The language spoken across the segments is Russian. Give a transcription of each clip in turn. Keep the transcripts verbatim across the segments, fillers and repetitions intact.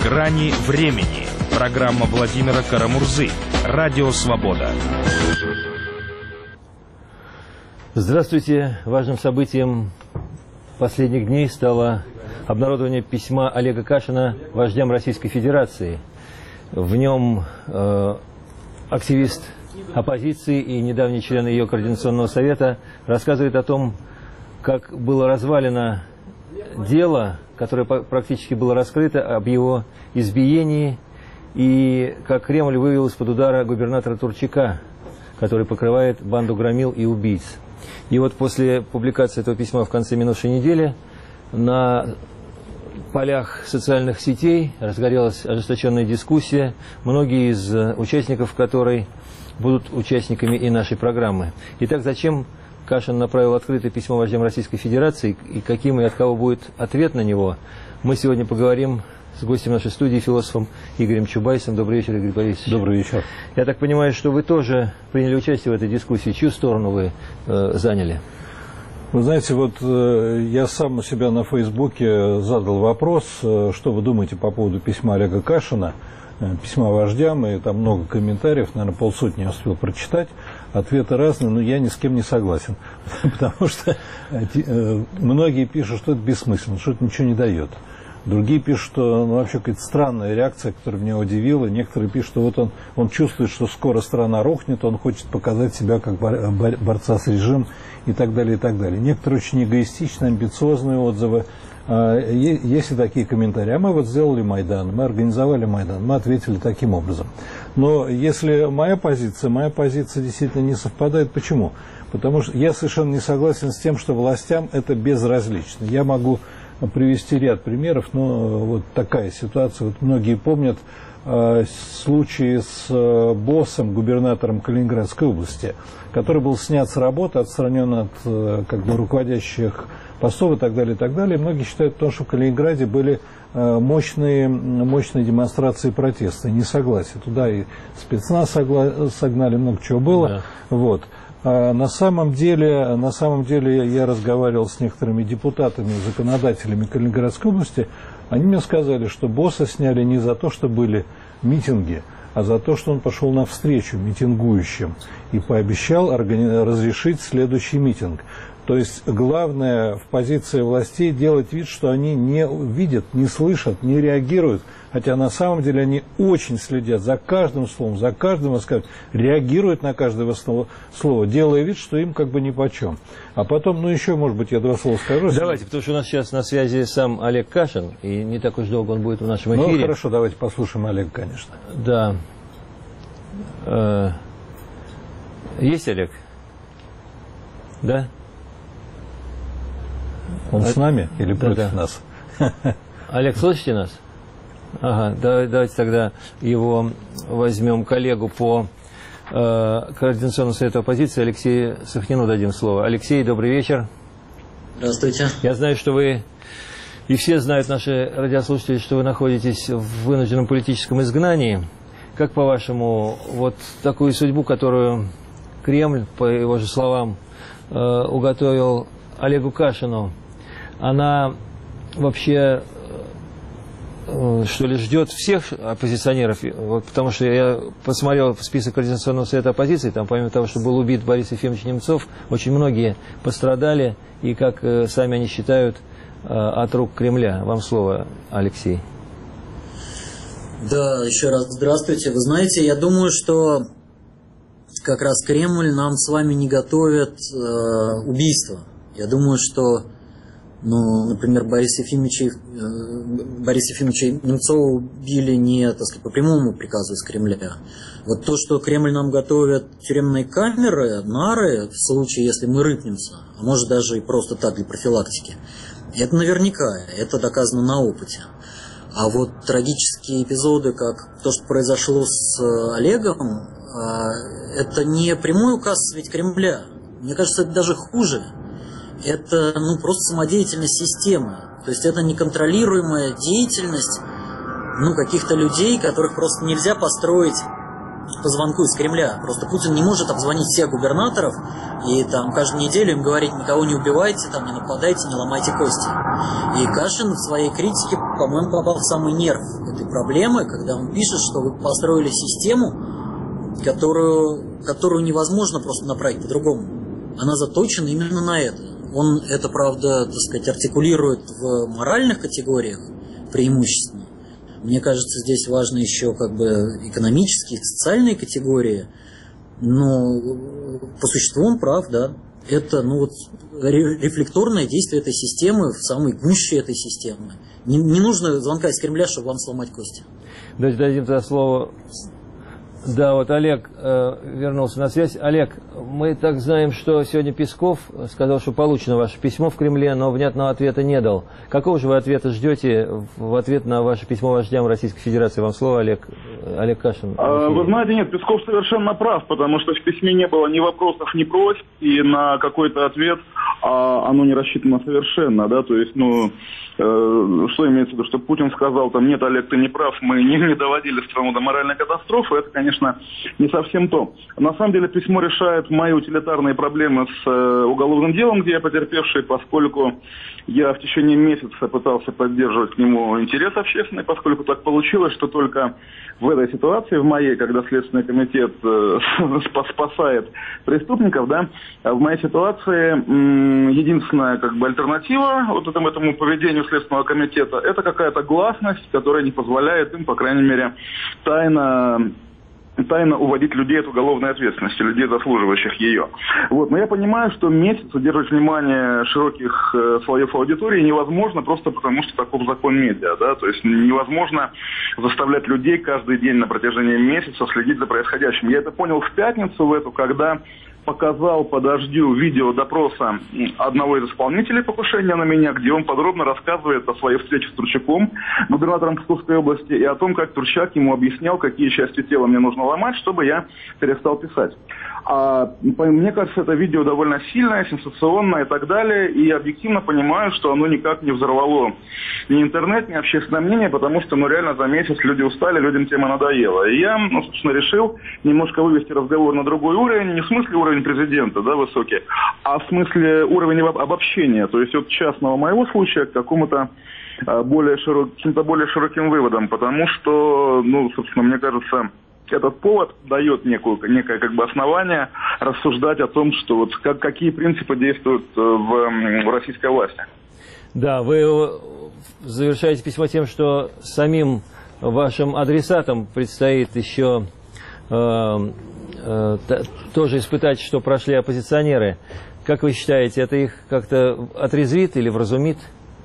Грани времени. Программа Владимира Карамурзы. Радио Свобода. Здравствуйте. Важным событием последних дней стало обнародование письма Олега Кашина вождям Российской Федерации. В нем э, активист оппозиции и недавний член ее Координационного совета рассказывает о том, как было развалено дело, которое практически было раскрыто, об его избиении, и как Кремль вывел из-под удара губернатора Турчака, который покрывает банду громил и убийц. И вот после публикации этого письма в конце минувшей недели на полях социальных сетей разгорелась ожесточенная дискуссия, многие из участников которой будут участниками и нашей программы. Итак, зачем Кашин направил открытое письмо вождям Российской Федерации, и каким и от кого будет ответ на него, мы сегодня поговорим с гостем нашей студии, философом Игорем Чубайсом. Добрый вечер, Игорь Борисович. Добрый вечер. Я так понимаю, что вы тоже приняли участие в этой дискуссии. Чью сторону вы э, заняли? Вы знаете, вот э, я сам у себя на Фейсбуке задал вопрос, э, что вы думаете по поводу письма Олега Кашина, э, письма вождям, и там много комментариев, наверное, полсотни я успел прочитать. Ответы разные, но я ни с кем не согласен, потому что э, многие пишут, что это бессмысленно, что это ничего не дает. Другие пишут, что ну, вообще какая-то странная реакция, которая меня удивила. Некоторые пишут, что вот он, он чувствует, что скоро страна рухнет, он хочет показать себя как бор борца с режимом и так далее, и так далее. Некоторые очень эгоистичные, амбициозные отзывы. Есть и такие комментарии. А мы вот сделали Майдан, мы организовали Майдан, мы ответили таким образом. Но если моя позиция, моя позиция действительно не совпадает, почему? Потому что я совершенно не согласен с тем, что властям это безразлично. Я могу привести ряд примеров, но вот такая ситуация. Вот многие помнят э, случаи с э, боссом, губернатором Калининградской области, который был снят с работы, отстранен от э, как бы руководящих постов и так далее, и так далее. Многие считают, потому что в Калининграде были э, мощные, мощные демонстрации протеста, несогласия. Туда и спецназ согла согнали, много чего было. Да. Вот. А на самом деле, на самом деле я разговаривал с некоторыми депутатами, законодателями Калининградской области. Они мне сказали, что босса сняли не за то, что были митинги, а за то, что он пошел навстречу митингующим и пообещал разрешить следующий митинг. То есть главное в позиции властей делать вид, что они не видят, не слышат, не реагируют. Хотя на самом деле они очень следят за каждым словом, за каждым высказыванием, реагируют на каждое слово, делая вид, что им как бы нипочем. А потом, ну еще, может быть, я два слова скажу. Давайте, потому что у нас сейчас на связи сам Олег Кашин, и не так уж долго он будет в нашем эфире. Ну хорошо, давайте послушаем Олега, конечно. Да. Э, есть Олег? Да? Он с нами или да, против да. нас? Олег, слышите нас? Ага, давайте тогда его возьмем, коллегу по э, Координационному совету оппозиции, Алексею Сахнину дадим слово. Алексей, добрый вечер. Здравствуйте. Я знаю, что вы, и все знают наши радиослушатели, что вы находитесь в вынужденном политическом изгнании. Как, по-вашему, вот такую судьбу, которую Кремль, по его же словам, э, уготовил Олегу Кашину, она вообще, что ли, ждет всех оппозиционеров? Вот, потому что я посмотрел список Координационного совета оппозиции, там помимо того, что был убит Борис Ефимович Немцов, очень многие пострадали, и, как сами они считают, от рук Кремля. Вам слово, Алексей. Да, еще раз здравствуйте. Вы знаете, я думаю, что как раз Кремль нам с вами не готовит э, убийство. Я думаю, что, ну, например, Бориса Ефимовича, э, Бориса Ефимовича Немцова убили не, так сказать, по прямому приказу из Кремля. Вот то, что Кремль нам готовит тюремные камеры, нары, в случае, если мы рыпнемся, а может даже и просто так, для профилактики, это наверняка, это доказано на опыте. А вот трагические эпизоды, как то, что произошло с Олегом, э, это не прямой указ ведь Кремля. Мне кажется, это даже хуже. Это, ну, просто самодеятельность системы. То есть это неконтролируемая деятельность, ну, каких-то людей, которых просто нельзя построить по звонку из Кремля. Просто Путин не может обзвонить всех губернаторов и там каждую неделю им говорить: никого не убивайте, там, не нападайте, не ломайте кости. И Кашин в своей критике, по-моему, попал в самый нерв этой проблемы, когда он пишет, что вы построили систему, которую, которую невозможно просто направить по-другому. Она заточена именно на это. Он это, правда, так сказать, артикулирует в моральных категориях преимущественно. Мне кажется, здесь важны еще как бы экономические, социальные категории. Но по существу он прав, да. Это ну, вот, рефлекторное действие этой системы в самой гуще этой системы. Не, не нужно звонка из Кремля, чтобы вам сломать кости. Давайте дадим тогда слово. Да, вот Олег э, вернулся на связь. Олег, мы так знаем, что сегодня Песков сказал, что получено ваше письмо в Кремле, но внятного ответа не дал. Какого же вы ответа ждете в ответ на ваше письмо вождям Российской Федерации? Вам слово, Олег, Олег Кашин. А, вы знаете, нет, Песков совершенно прав, потому что в письме не было ни вопросов, ни просьб, и на какой-то ответ а, оно не рассчитано совершенно, да, то есть, ну, э, что имеется в виду, что Путин сказал, там, нет, Олег, ты не прав, мы не, не доводили страну до моральной катастрофы, это, конечно, не совсем то. На самом деле письмо решает мои утилитарные проблемы с э, уголовным делом, где я потерпевший, поскольку я в течение месяца пытался поддерживать к нему интерес общественный, поскольку так получилось, что только в этой ситуации, в моей, когда Следственный комитет э, спасает преступников, да, в моей ситуации м, единственная как бы альтернатива вот этому, этому поведению Следственного комитета, это какая-то гласность, которая не позволяет им, по крайней мере, тайно тайно уводить людей от уголовной ответственности, людей, заслуживающих ее. Вот. Но я понимаю, что месяц удерживать внимание широких э, слоев аудитории невозможно просто потому, что таков закон медиа. Да? То есть невозможно заставлять людей каждый день на протяжении месяца следить за происходящим. Я это понял в пятницу, в эту, когда показал по дождю видео допроса одного из исполнителей покушения на меня, где он подробно рассказывает о своей встрече с Турчаком, губернатором Псковской области, и о том, как Турчак ему объяснял, какие части тела мне нужно ломать, чтобы я перестал писать. А, мне кажется, это видео довольно сильное, сенсационное и так далее, и я объективно понимаю, что оно никак не взорвало ни интернет, ни общественное мнение, потому что, ну, реально за месяц люди устали, людям тема надоела. И я, ну, собственно, решил немножко вывести разговор на другой уровень, не в смысле уровень президента, да, высокий, а в смысле уровень обобщения, то есть от частного моего случая к какому-то более широк, каким-то более широким выводам, потому что, ну, собственно, мне кажется, этот повод дает некую, некое как бы основание рассуждать о том, что вот как, какие принципы действуют в, в российской власти. Да, вы завершаете письмо тем, что самим вашим адресатам предстоит еще э, э, тоже испытать, что прошли оппозиционеры. Как вы считаете, это их как-то отрезвит или вразумит?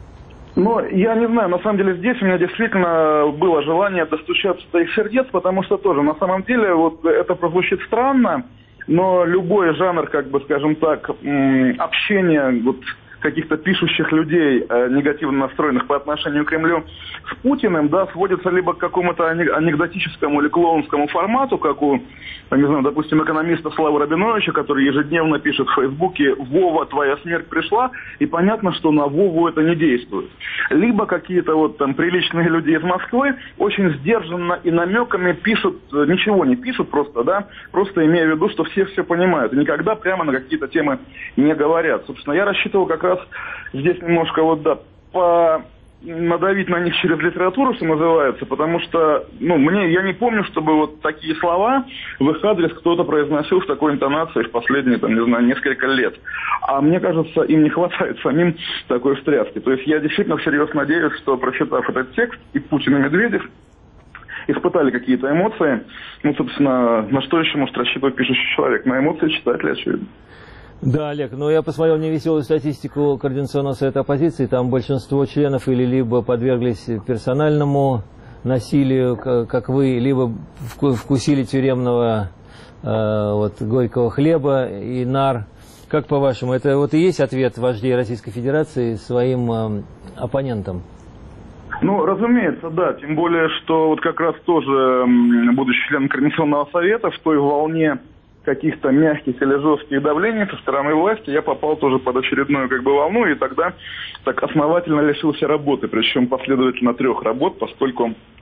Ну, я не знаю, на самом деле здесь у меня действительно было желание достучаться до их сердец, потому что тоже, на самом деле, вот это прозвучит странно, но любой жанр, как бы, скажем так, общения вот каких-то пишущих людей, э, негативно настроенных по отношению к Кремлю, с Путиным, да, сводится либо к какому-то анекдотическому или клоунскому формату, как у, не знаю, допустим, экономиста Славы Рабиновича, который ежедневно пишет в Фейсбуке: «Вова, твоя смерть пришла», и понятно, что на Вову это не действует. Либо какие-то вот там приличные люди из Москвы очень сдержанно и намеками пишут, ничего не пишут просто, да, просто имея в виду, что все все понимают, и никогда прямо на какие-то темы не говорят. Собственно, я рассчитывал как раз здесь немножко вот, да, по... надавить на них через литературу, что называется, потому что, ну, мне, я не помню, чтобы вот такие слова в их адрес кто-то произносил с такой интонацией в последние, там, не знаю, несколько лет. А мне кажется, им не хватает самим такой встряски. То есть я действительно всерьез надеюсь, что, прочитав этот текст, и Путин, и Медведев испытали какие-то эмоции. Ну, собственно, на что еще может рассчитывать пишущий человек? На эмоции читателя, очевидно. Да, Олег, ну я посмотрел невеселую статистику Координационного совета оппозиции, там большинство членов или либо подверглись персональному насилию, как вы, либо вкусили тюремного э, вот, горького хлеба и нар. Как по-вашему, это вот и есть ответ вождей Российской Федерации своим э, оппонентам? Ну, разумеется, да, тем более, что вот как раз тоже, будучи членом Координационного совета, в той волне каких-то мягких или жестких давлений со стороны власти, я попал тоже под очередную как бы волну, и тогда так основательно лишился работы, причем последовательно трех работ, поскольку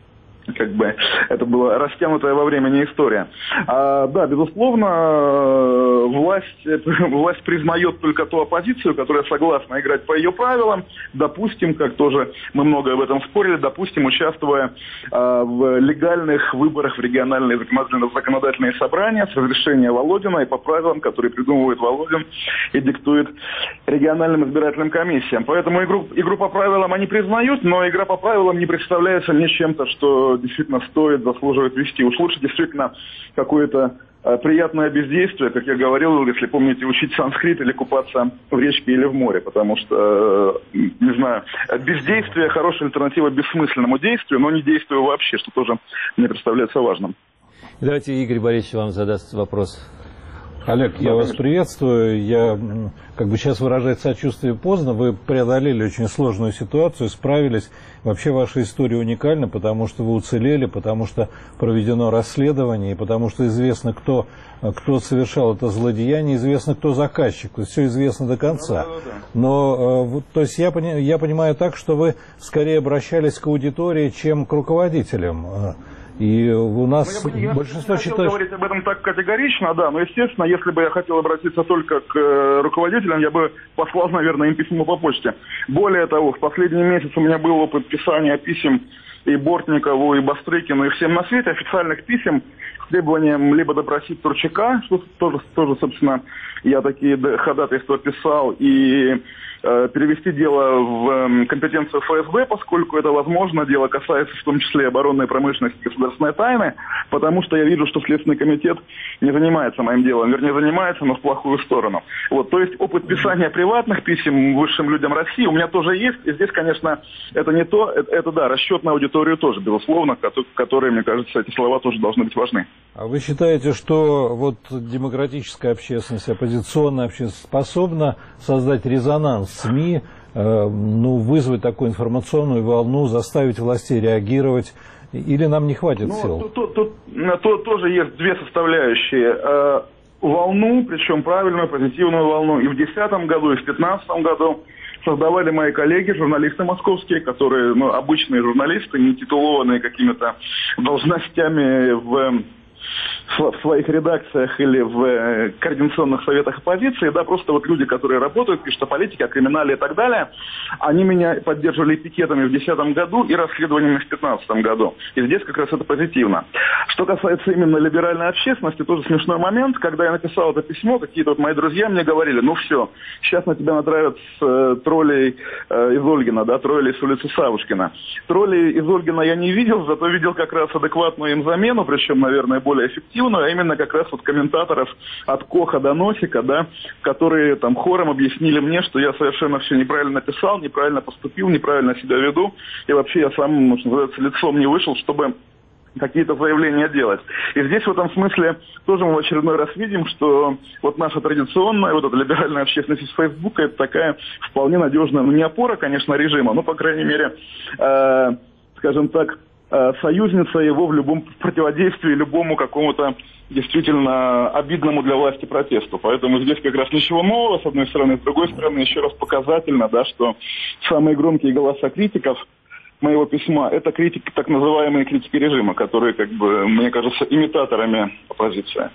как бы это была растянутая во времени история. А, да, безусловно, власть, власть признает только ту оппозицию, которая согласна играть по ее правилам, допустим, как тоже мы много об этом спорили, допустим, участвуя а, в легальных выборах в региональные законодательные, законодательные собрания с разрешения Володина и по правилам, которые придумывает Володин и диктует региональным избирательным комиссиям. Поэтому игру, игру по правилам они признают, но игра по правилам не представляется мне чем-то, что действительно стоит, заслуживает вести. Уж лучше действительно какое-то э, приятное бездействие, как я говорил, если помните, учить санскрит или купаться в речке или в море, потому что, э, не знаю, бездействие хорошая альтернатива бессмысленному действию, но не действию вообще, что тоже мне представляется важным. Давайте Игорь Борисович вам задаст вопрос. Олег, я вас приветствую. Я, как бы сейчас выражать сочувствие поздно, вы преодолели очень сложную ситуацию, справились. Вообще ваша история уникальна, потому что вы уцелели, потому что проведено расследование, и потому что известно, кто, кто совершал это злодеяние, известно, кто заказчик. Все известно до конца. Но, то есть я, я понимаю так, что вы скорее обращались к аудитории, чем к руководителям. И у нас ну, я, большинство я не считает... хотел говорить об этом так категорично, да, но, естественно, если бы я хотел обратиться только к э, руководителям, я бы послал, наверное, им письмо по почте. Более того, в последний месяц у меня был опыт писания писем и Бортникову, и Бастрыкину, и всем на свете, официальных писем с требованием либо допросить Турчака, что тоже, тоже собственно, я такие ходатайства писал, и э, перевести дело в э, компетенцию эф эс бэ, поскольку это возможно, дело касается в том числе оборонной промышленности и государственной тайны, потому что я вижу, что Следственный комитет не занимается моим делом, вернее, занимается, но в плохую сторону. Вот, то есть опыт писания приватных писем высшим людям России у меня тоже есть, и здесь, конечно, это не то, это, это да, расчет на аудиторию тоже, безусловно, которые, мне кажется, эти слова тоже должны быть важны. А вы считаете, что вот демократическая общественность, оппозиционная общественность способна создать резонанс в СМИ, э, ну, вызвать такую информационную волну, заставить властей реагировать, или нам не хватит ну, сил? Тут, тут, тут, тут тоже есть две составляющие. Э, волну, причем правильную, позитивную волну, и в две тысячи десятом году, и в две тысячи пятнадцатом году создавали мои коллеги, журналисты московские, которые, ну, обычные журналисты, не титулованные какими-то должностями в... в своих редакциях или в координационных советах оппозиции, да, просто вот люди, которые работают, пишут о политике, о криминале и так далее, они меня поддерживали пикетами в две тысячи десятом году и расследованиями в две тысячи пятнадцатом году. И здесь как раз это позитивно. Что касается именно либеральной общественности, тоже смешной момент, когда я написал это письмо, какие-то вот мои друзья мне говорили, ну все, сейчас на тебя натравят э, троллей э, из Ольгина, да, троллей с улицы Савушкина. Троллей из Ольгина я не видел, зато видел как раз адекватную им замену, причем, наверное, более эффективную, а именно как раз вот комментаторов от Коха до Носика, да, которые там хором объяснили мне, что я совершенно все неправильно написал, неправильно поступил, неправильно себя веду, и вообще я сам, что называется, лицом не вышел, чтобы какие-то заявления делать. И здесь в этом смысле тоже мы в очередной раз видим, что вот наша традиционная, вот эта либеральная общественность из Фейсбука, это такая вполне надежная, ну не опора, конечно, режима, но, по крайней мере, э, скажем так, союзница его в любом противодействии любому какому-то действительно обидному для власти протесту. Поэтому здесь как раз ничего нового, с одной стороны, с другой стороны, еще раз показательно, да, что самые громкие голоса критиков моего письма — это критики, так называемые критики режима, которые, как бы, мне кажется, имитаторами оппозиции.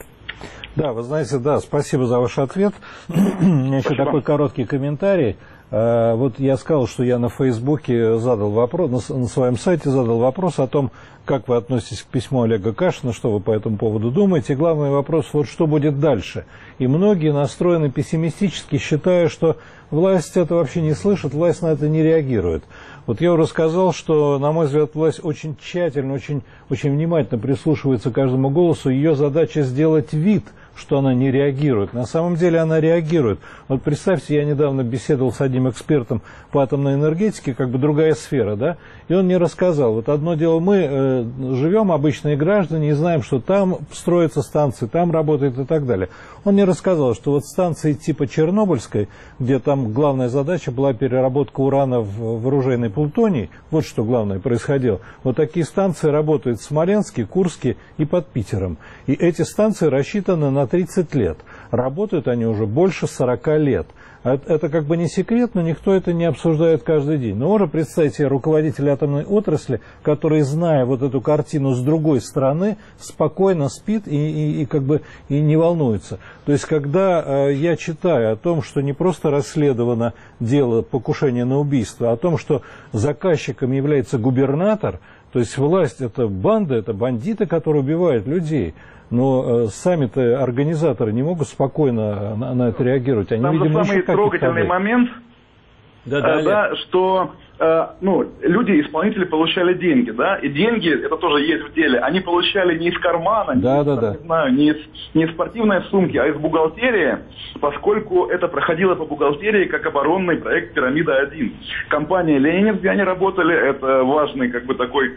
Да, вы знаете, да, спасибо за ваш ответ. У меня еще такой короткий комментарий. Вот я сказал, что я на Фейсбуке задал вопрос, на своем сайте задал вопрос о том, как вы относитесь к письму Олега Кашина, что вы по этому поводу думаете. И главный вопрос, вот что будет дальше. И многие настроены пессимистически, считая, что власть это вообще не слышит, власть на это не реагирует. Вот я уже сказал, что, на мой взгляд, власть очень тщательно, очень, очень внимательно прислушивается к каждому голосу. Ее задача сделать вид, что она не реагирует. На самом деле она реагирует. Вот представьте, я недавно беседовал с одним экспертом по атомной энергетике, как бы другая сфера, да, и он мне рассказал, вот одно дело, мы э, живем, обычные граждане, и знаем, что там строятся станции, там работает и так далее. Он мне рассказал, что вот станции типа Чернобыльской, где там главная задача была переработка урана в, в оружейный плутоний, вот что главное происходило. Вот такие станции работают в Смоленске, Курске и под Питером. И эти станции рассчитаны на на тридцать лет. Работают они уже больше сорока лет. Это как бы не секрет, но никто это не обсуждает каждый день. Но можно представить себе руководителя атомной отрасли, который, зная вот эту картину с другой стороны, спокойно спит и, и, и как бы и не волнуется. То есть, когда э, я читаю о том, что не просто расследовано дело покушения на убийство, а о том, что заказчиком является губернатор, то есть власть – это банда, это бандиты, которые убивают людей. Но э, сами-то организаторы не могут спокойно на, на это реагировать. Они, там видимо, же самый трогательный момент, да, да, э, да, что э, ну, люди, исполнители, получали деньги, да, и деньги, это тоже есть в деле, они получали не из кармана, да, не, да, из, да. не знаю, не из, не из спортивной сумки, а из бухгалтерии, поскольку это проходило по бухгалтерии как оборонный проект «Пирамида-один». Компания «Ленинец», где они работали, это важный как бы такой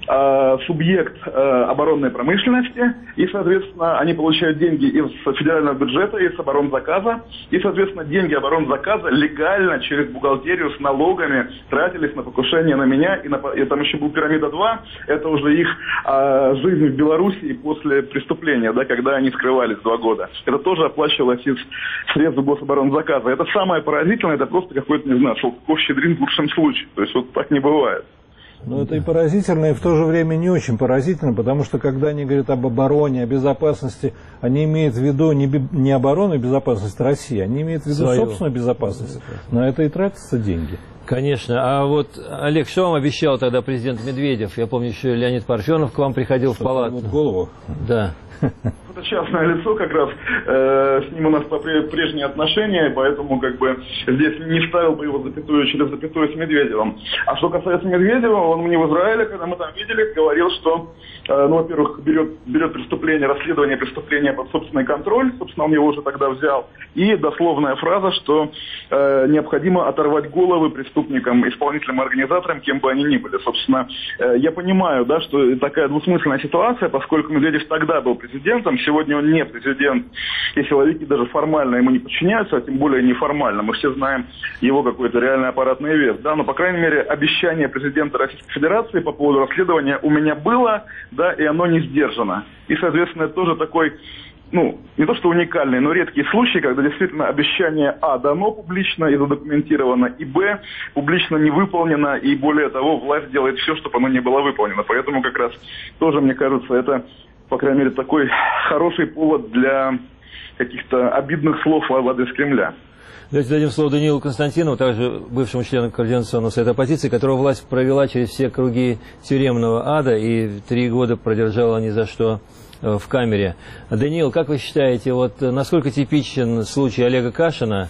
субъект э, оборонной промышленности, и, соответственно, они получают деньги из федерального бюджета, из оборонзаказа, и, соответственно, деньги оборонзаказа легально через бухгалтерию с налогами тратились на покушение на меня, и, на, и там еще был «Пирамида-два», это уже их э, жизнь в Белоруссии после преступления, да, когда они скрывались два года. Это тоже оплачивалось из средств гособоронзаказа. Это самое поразительное, это просто какой-то, не знаю, Шелков-Щедрин в лучшем случае, то есть вот так не бывает. Ну, это и поразительно, и в то же время не очень поразительно, потому что, когда они говорят об обороне, о безопасности, они имеют в виду не, не оборону и безопасность России, они имеют в виду Свою. собственную безопасность. На это и тратятся деньги. Конечно. А вот, Олег, что вам обещал тогда президент Медведев? Я помню, еще Леонид Парфенов к вам приходил что в палату. В голову? Да. Это частное лицо, как раз э, с ним у нас прежние отношения, поэтому как бы здесь не ставил бы его запятую через запятую с Медведевым. А что касается Медведева, он мне в Израиле, когда мы там видели, говорил, что, э, ну, во-первых, берет, берет преступление, расследование преступления под собственный контроль, собственно, он его уже тогда взял, и дословная фраза, что э, необходимо оторвать головы преступникам, исполнителям, организаторам, кем бы они ни были. Собственно, э, я понимаю, да, что такая двусмысленная ситуация, поскольку Медведев тогда был президентом, сегодня он не президент, и силовики даже формально ему не подчиняются, а тем более неформально. Мы все знаем его какой-то реальный аппаратный вес. Да? Но, по крайней мере, обещание президента Российской Федерации по поводу расследования у меня было, да, и оно не сдержано. И, соответственно, это тоже такой, ну, не то что уникальный, но редкий случай, когда действительно обещание А дано публично и задокументировано, и Б публично не выполнено, и более того, власть делает все, чтобы оно не было выполнено. Поэтому как раз тоже, мне кажется, это, по крайней мере, такой хороший повод для каких-то обидных слов в адрес Кремля. Давайте дадим слово Даниилу Константинову, также бывшему члену Координационного совета оппозиции, которого власть провела через все круги тюремного ада и три года продержала ни за что в камере. Даниил, как вы считаете, вот насколько типичен случай Олега Кашина,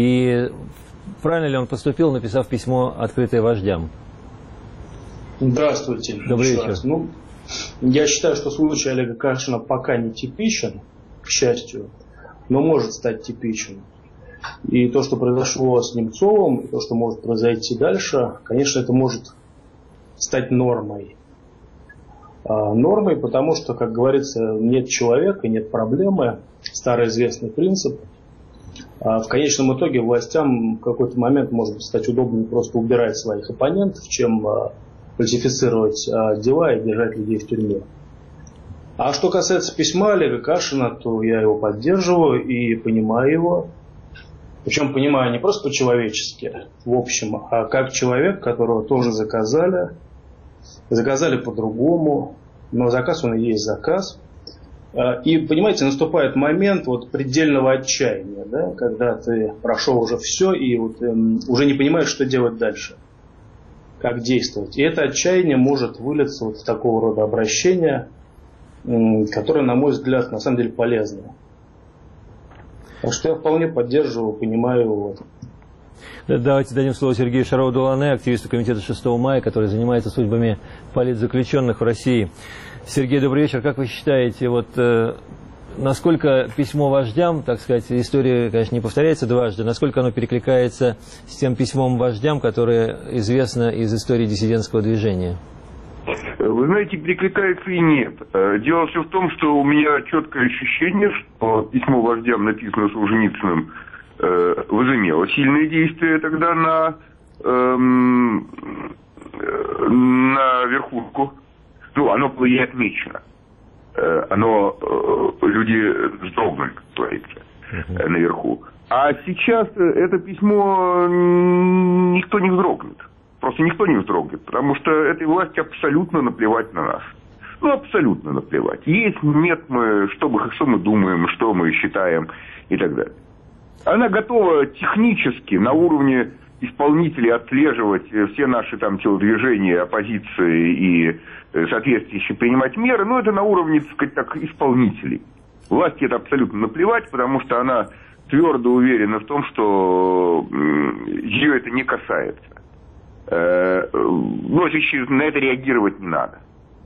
и правильно ли он поступил, написав письмо, открытое вождям? Здравствуйте. Добрый вечер. Раз. Ну, я считаю, что случай Олега Кашина пока не типичен, к счастью, но может стать типичен. И то, что произошло с Немцовым, и то, что может произойти дальше, конечно, это может стать нормой. Нормой, потому что, как говорится, нет человека, нет проблемы, старый известный принцип. В конечном итоге властям в какой-то момент может стать удобнее просто убирать своих оппонентов, чем фальсифицировать дела и держать людей в тюрьме. А что касается письма Олега Кашина, то я его поддерживаю и понимаю его. Причем понимаю не просто по-человечески, в общем, а как человек, которого тоже заказали. Заказали по-другому, но заказ он и есть заказ. И, понимаете, наступает момент вот предельного отчаяния, да, когда ты прошел уже все и вот, эм, уже не понимаешь, что делать дальше, как действовать. И это отчаяние может вылиться вот в такого рода обращение, эм, которое, на мой взгляд, на самом деле полезно. Так что я вполне поддерживаю, понимаю вот. Давайте дадим слово Сергею Шарову-Долане, активисту комитета шестого мая, который занимается судьбами политзаключенных в России. Сергей, добрый вечер. Как вы считаете, вот, э, насколько письмо вождям, так сказать, история, конечно, не повторяется дважды, насколько оно перекликается с тем письмом вождям, которое известно из истории диссидентского движения? Вы знаете, перекликается и нет. Дело все в том, что у меня четкое ощущение, что письмо вождям, написанное Солженицыным, возымело сильное действие тогда на, эм, на верхушку. Ну, оно было и отмечено. оно, люди вздрогнули, как говорится, uh-huh. наверху. А сейчас это письмо никто не вздрогнет. Просто никто не вздрогнет, потому что этой власти абсолютно наплевать на нас. Ну, абсолютно наплевать. Есть, нет, мы, что, мы, что мы думаем, что мы считаем и так далее. Она готова технически на уровне исполнителей отслеживать все наши там телодвижения, оппозиции и соответствующие принимать меры, но это на уровне, так сказать, так, исполнителей. Власти это абсолютно наплевать, потому что она твердо уверена в том, что ее это не касается. Но на это реагировать не надо.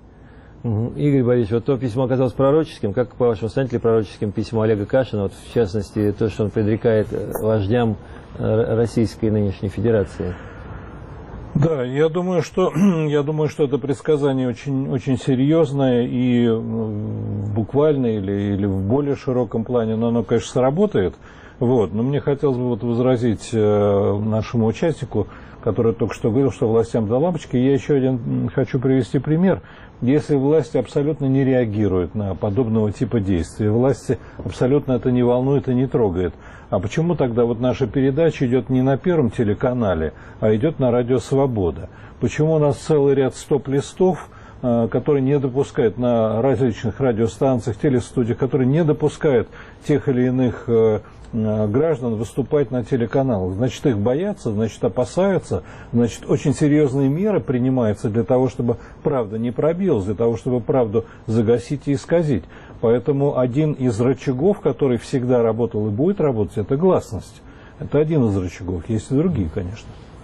Игорь Борисович, вот то письмо оказалось пророческим. Как, по-вашему, станет ли пророческим письмо Олега Кашина, вот, в частности, то, что он предрекает вождям Российской нынешней Федерации? Да, я думаю, что, я думаю, что это предсказание очень, очень серьезное и в буквальном или, или в более широком плане, но оно, конечно, сработает. Вот. Но мне хотелось бы вот возразить нашему участнику, который только что говорил, что властям до лампочки. Я еще один хочу привести пример. Если власти абсолютно не реагируют на подобного типа действий, власти абсолютно это не волнует и не трогает, а почему тогда вот наша передача идет не на Первом телеканале, а идет на Радио Свобода? Почему у нас целый ряд стоп-листов, которые не допускают на различных радиостанциях, телестудиях, которые не допускают тех или иных граждан выступать на телеканалах? Значит, их боятся, значит, опасаются, значит, очень серьезные меры принимаются для того, чтобы правда не пробилась, для того, чтобы правду загасить и исказить. Поэтому один из рычагов, который всегда работал и будет работать, это гласность. Это один из рычагов, есть и другие, конечно.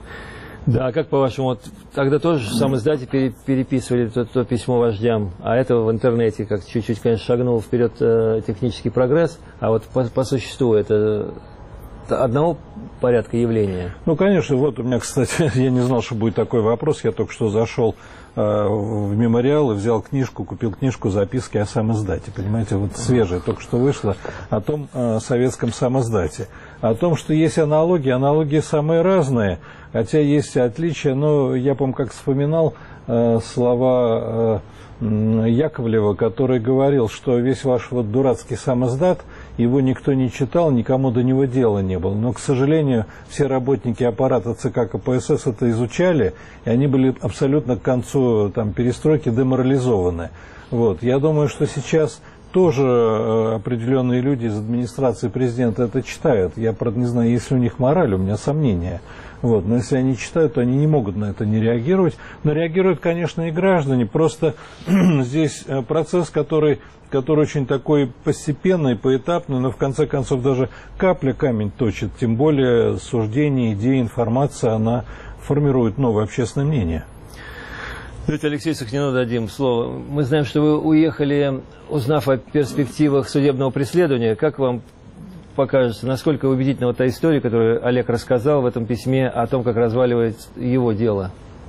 Да, как по-вашему, вот тогда тоже сам издатель переписывали то, то письмо вождям, а это в интернете как чуть-чуть, конечно, шагнул вперед э, технический прогресс, а вот по, по существу это одного порядка явления? Ну, конечно, вот у меня, кстати, я не знал, что будет такой вопрос, я только что зашел э, в мемориал и взял книжку, купил книжку «Записки о самиздате», понимаете, вот свежая, только что вышла, о том э, советском самиздате, о том, что есть аналогии, аналогии самые разные, хотя есть отличия, но я, помню, как вспоминал э, слова э, Яковлева, который говорил, что весь ваш вот дурацкий самиздат, его никто не читал, никому до него дела не было. Но, к сожалению, все работники аппарата ЦК КПСС это изучали, и они были абсолютно к концу там, перестройки деморализованы. Вот. Я думаю, что сейчас тоже э, определенные люди из администрации президента это читают. Я, правда, не знаю, есть ли у них мораль, у меня сомнения. Вот. Но если они читают, то они не могут на это не реагировать. Но реагируют, конечно, и граждане. Просто здесь процесс, который, который очень такой постепенный, поэтапный, но в конце концов даже капля камень точит. Тем более суждения, идеи, информация, она формирует новое общественное мнение. Давайте Алексею Сахнину дадим слово. Мы знаем, что вы уехали, узнав о перспективах судебного преследования. Как вам покажется, насколько убедительна вот та история, которую Олег рассказал в этом письме о том, как разваливает его дело?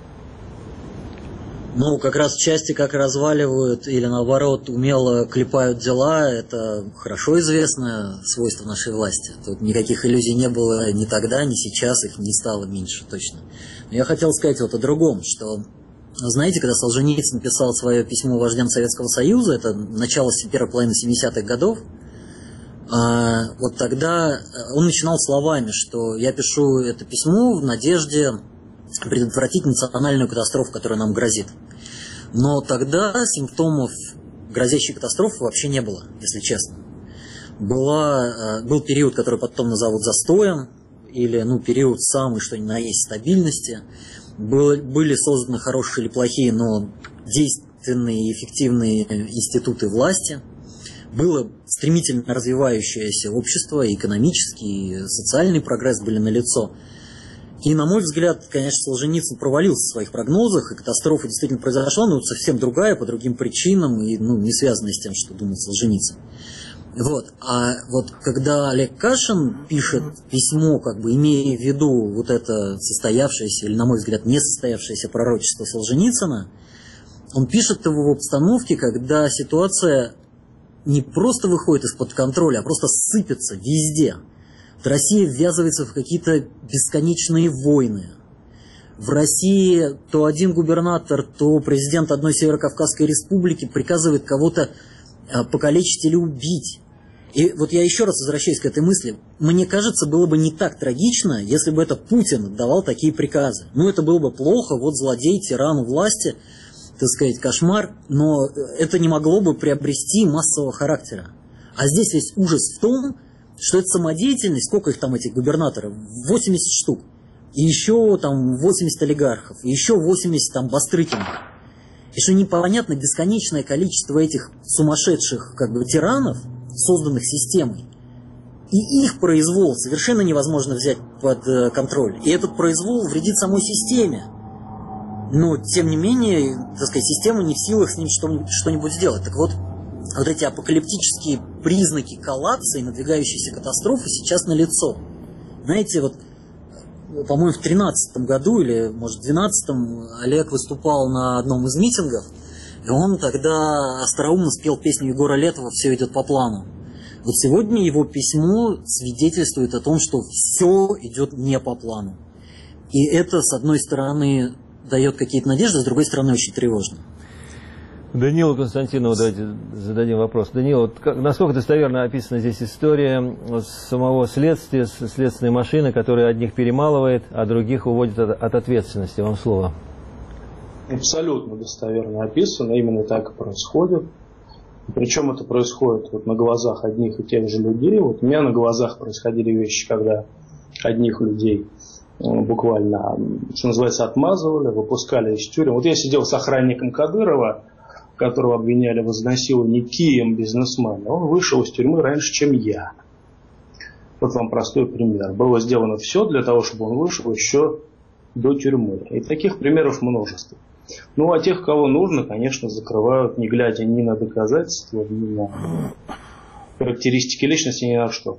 Ну, как раз в части, как разваливают или, наоборот, умело клепают дела, это хорошо известное свойство нашей власти. Тут никаких иллюзий не было ни тогда, ни сейчас, их не стало меньше точно. Но я хотел сказать вот о другом, что, знаете, когда Солженицын писал свое письмо вождям Советского Союза, это начало первой половины семидесятых годов, вот тогда он начинал словами, что я пишу это письмо в надежде предотвратить национальную катастрофу, которая нам грозит. Но тогда симптомов грозящей катастрофы вообще не было, если честно. Была, был период, который потом назовут застоем, или ну, период самый, что ни на есть, стабильности. Был, были созданы хорошие или плохие, но действенные и эффективные институты власти. Было стремительно развивающееся общество, и экономический, и социальный прогресс были налицо. И, на мой взгляд, конечно, Солженицын провалился в своих прогнозах, и катастрофа действительно произошла, но совсем другая, по другим причинам, и ну, не связанная с тем, что думает Солженицын. Вот. А вот когда Олег Кашин пишет письмо, как бы имея в виду вот это состоявшееся, или, на мой взгляд, не состоявшееся пророчество Солженицына, он пишет его в обстановке, когда ситуация не просто выходит из-под контроля, а просто сыпется везде. Вот Россия ввязывается в какие-то бесконечные войны. В России то один губернатор, то президент одной Северокавказской республики приказывает кого-то покалечить или убить. И вот я еще раз возвращаюсь к этой мысли. Мне кажется, было бы не так трагично, если бы это Путин отдавал такие приказы. Ну, это было бы плохо, вот злодей, тиран у власти, так сказать, кошмар, но это не могло бы приобрести массового характера. А здесь весь ужас в том, что это самодеятельность, сколько их там, этих губернаторов, восемьдесят штук, и еще там восемьдесят олигархов, и еще восемьдесят там Бастрыкиных. И что непонятно бесконечное количество этих сумасшедших как бы тиранов, созданных системой, и их произвол совершенно невозможно взять под контроль. И этот произвол вредит самой системе. Но, тем не менее, так сказать, система не в силах с ним что-нибудь сделать. Так вот, вот эти апокалиптические признаки коллапса и надвигающейся катастрофы сейчас налицо. Знаете, вот, по-моему, в тринадцатом году или, может, в двенадцатом Олег выступал на одном из митингов, и он тогда остроумно спел песню Егора Летова «Все идет по плану». Вот сегодня его письмо свидетельствует о том, что все идет не по плану. И это, с одной стороны, дает какие-то надежды, с другой стороны, очень тревожно. Данилу Константинову давайте зададим вопрос. Данил, вот как, насколько достоверно описана здесь история самого следствия, следственной машины, которая одних перемалывает, а других уводит от, от ответственности? Вам слово. Абсолютно достоверно описано, именно так и происходит. Причем это происходит вот на глазах одних и тех же людей. Вот у меня на глазах происходили вещи, когда одних людей буквально, что называется, отмазывали, выпускали из тюрем. Вот я сидел с охранником Кадырова, которого обвиняли в изнасиловании Кием бизнесмена. Он вышел из тюрьмы раньше, чем я. Вот вам простой пример. Было сделано все для того, чтобы он вышел еще до тюрьмы. И таких примеров множество. Ну, а тех, кого нужно, конечно, закрывают, не глядя ни на доказательства, ни на характеристики личности, ни на что.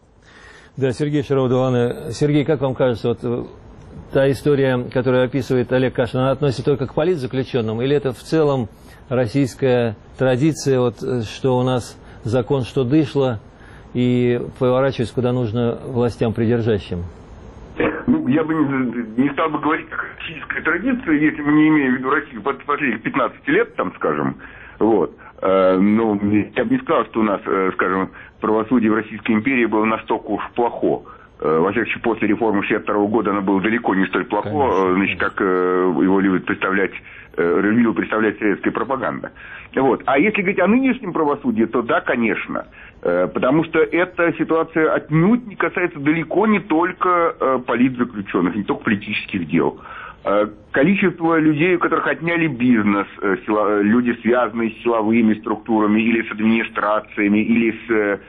Да, Сергей Шаров-Дуаны. Сергей, как вам кажется, вот та история, которую описывает Олег Кашин, она относится только к политзаключенным, или это в целом российская традиция, вот, что у нас закон, что дышло, и поворачивается куда нужно властям придержащим? Ну, я бы не, не стал бы говорить как российская традиция, если мы не имеем в виду Россию под последних пятнадцать лет, там, скажем, вот. Э, но я бы не сказал, что у нас, э, скажем, правосудие в Российской империи было настолько уж плохо. Э, во всяком случае, после реформы шестьдесят второго года оно было далеко не столь плохо, конечно, значит, как э, его любит представлять, э, любила представлять советская пропаганда. Вот. А если говорить о нынешнем правосудии, то да, конечно. Потому что эта ситуация отнюдь не касается далеко не только политзаключенных, не только политических дел. Количество людей, у которых отняли бизнес, люди, связанные с силовыми структурами, или с администрациями, или с,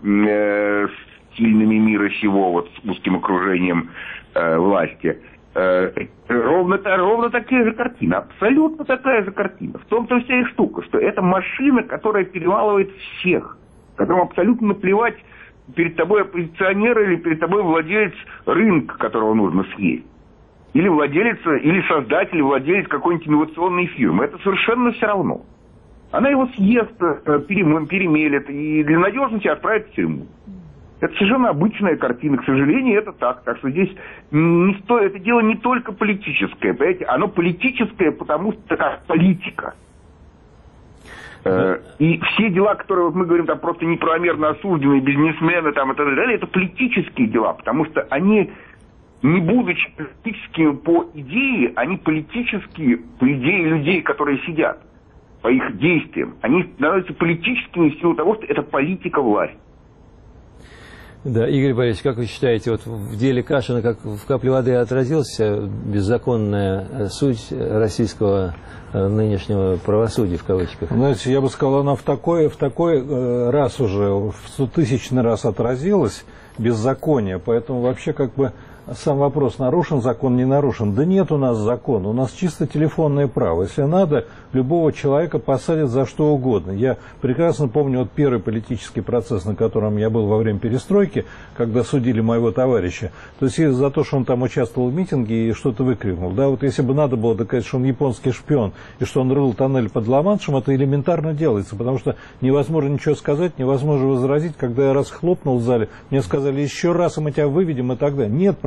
с сильными мира сего, вот с узким окружением власти. Ровно, ровно такая же картина, абсолютно такая же картина. В том-то вся и штука, что это машина, которая перемалывает всех, которому абсолютно наплевать, перед тобой оппозиционер или перед тобой владелец рынка, которого нужно съесть. Или владелец, или создатель, владелец какой-нибудь инновационной фирмы. Это совершенно все равно. Она его съест, перемелет и для надежности отправит в тюрьму. Это совершенно обычная картина. К сожалению, это так. Так что здесь не стоит, это дело не только политическое, понимаете? Оно политическое, потому что это политика. И все дела, которые вот мы говорим, там просто неправомерно осужденные бизнесмены там, и так далее, это политические дела, потому что они, не будучи политическими по идее, они политические по идее людей, которые сидят, по их действиям. Они становятся политическими в силу того, что это политика власти. Да, Игорь Борисович, как вы считаете, вот в деле Кашина, как в капле воды отразилась беззаконная суть российского нынешнего правосудия, в кавычках? Знаете, я бы сказал, она в такой, в такой раз уже, в стотысячный раз отразилась, беззаконие, поэтому вообще как бы сам вопрос, нарушен закон, не нарушен. Да нет у нас закона, у нас чисто телефонное право. Если надо, любого человека посадят за что угодно. Я прекрасно помню вот первый политический процесс, на котором я был во время перестройки, когда судили моего товарища. То есть за то, что он там участвовал в митинге и что-то выкрикнул. Да, вот если бы надо было доказать, что он японский шпион и что он рыл тоннель под Ла-Маншем, это элементарно делается, потому что невозможно ничего сказать, невозможно возразить. Когда я раз хлопнул в зале, мне сказали, еще раз, и мы тебя выведем и так далее. Нет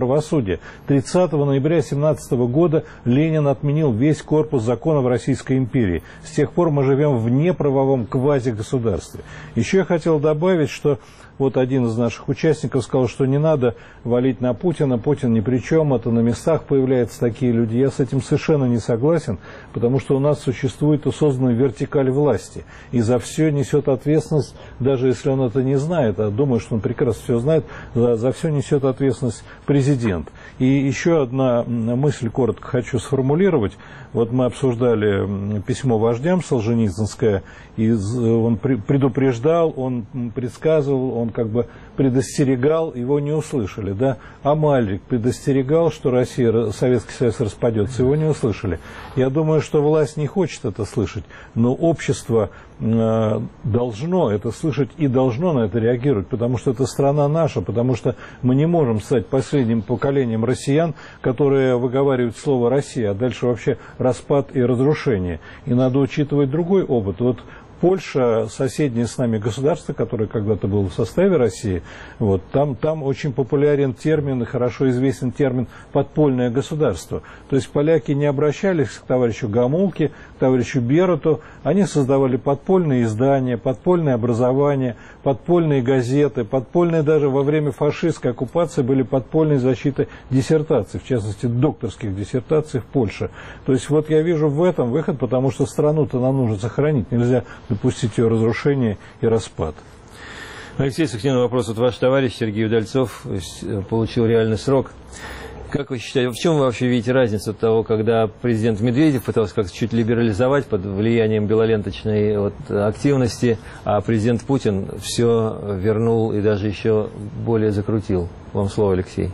правосудия. тридцатого ноября тысяча девятьсот семнадцатого года Ленин отменил весь корпус законов Российской империи. С тех пор мы живем в неправовом квазигосударстве. Еще я хотел добавить, что вот один из наших участников сказал, что не надо валить на Путина, Путин ни при чем, это на местах появляются такие люди. Я с этим совершенно не согласен, потому что у нас существует созданная вертикаль власти, и за все несет ответственность, даже если он это не знает, а думаю, что он прекрасно все знает, за, за все несет ответственность президент. И еще одна мысль коротко хочу сформулировать. Вот мы обсуждали письмо вождям Солженицынское, и он предупреждал, он предсказывал, он как бы предостерегал, его не услышали, да? А Мальрик предостерегал, что Россия, Советский Союз распадется, его не услышали. Я думаю, что власть не хочет это слышать, но общество э, должно это слышать и должно на это реагировать, потому что это страна наша, потому что мы не можем стать последним поколением россиян, которые выговаривают слово «Россия», а дальше вообще распад и разрушение. И надо учитывать другой опыт. Вот Польша, соседнее с нами государство, которое когда-то было в составе России, вот, там, там очень популярен термин и хорошо известен термин «подпольное государство». То есть поляки не обращались к товарищу Гомулке, к товарищу Бероту, они создавали подпольные издания, подпольное образование, подпольные газеты, подпольные даже во время фашистской оккупации были подпольные защиты диссертаций, в частности докторских диссертаций в Польше. То есть вот я вижу в этом выход, потому что страну-то нам нужно сохранить, нельзя допустить ее разрушение и распад. Алексей Сухнин, вопрос. Вот ваш товарищ Сергей Удальцов получил реальный срок. Как вы считаете, в чем вы вообще видите разницу от того, когда президент Медведев пытался как-то чуть либерализовать под влиянием белоленточной вот, активности, а президент Путин все вернул и даже еще более закрутил? Вам слово, Алексей.